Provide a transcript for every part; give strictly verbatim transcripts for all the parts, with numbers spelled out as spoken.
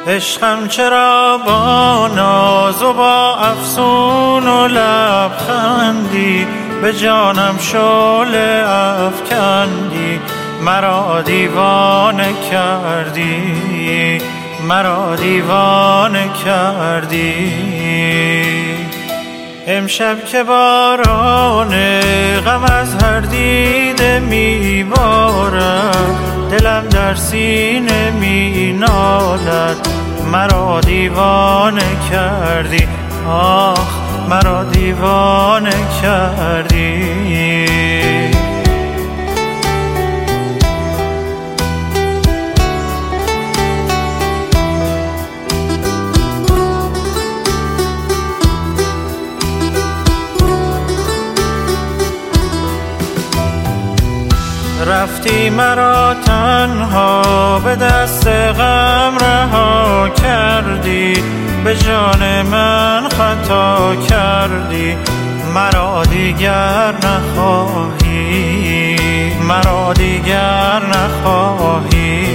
عشقم چرا با ناز و با افسون و لبخندی به جانم شعله افکندی، مرا دیوانه کردی، مرا دیوانه کردی. امشب که باران غم از هر دیده میبارد، دلم در سینه می نالد، مرا دیوانه کردی، آخ مرا دیوانه کردی. رفتی مرا تنها به دست غم رها کردی، به جان من خطا کردی، مرا دیگر نخواهی، مرا دیگر نخواهی.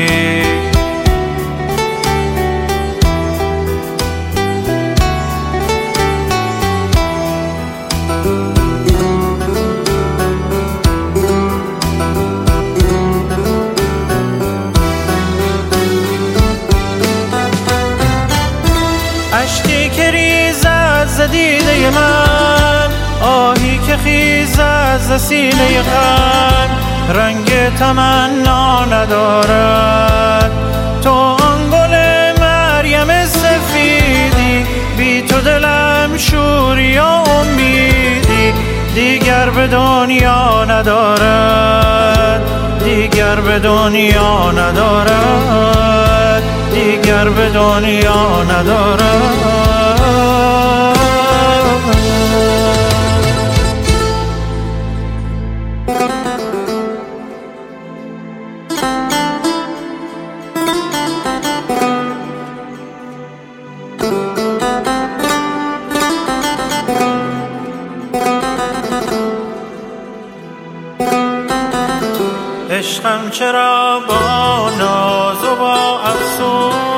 اشکی که ریزد ز دیده من، آهی که خیزد ز سینه غم، رنگ تمنا ندارد تو آن گل مریم سفیدی، بی تو دلم شوری و امیدی، دیگر به دنیا ندارد، دیگر به دنیا ندارد، دیگر به دنیا ندارد. عشقم چرا با ناز و با افسون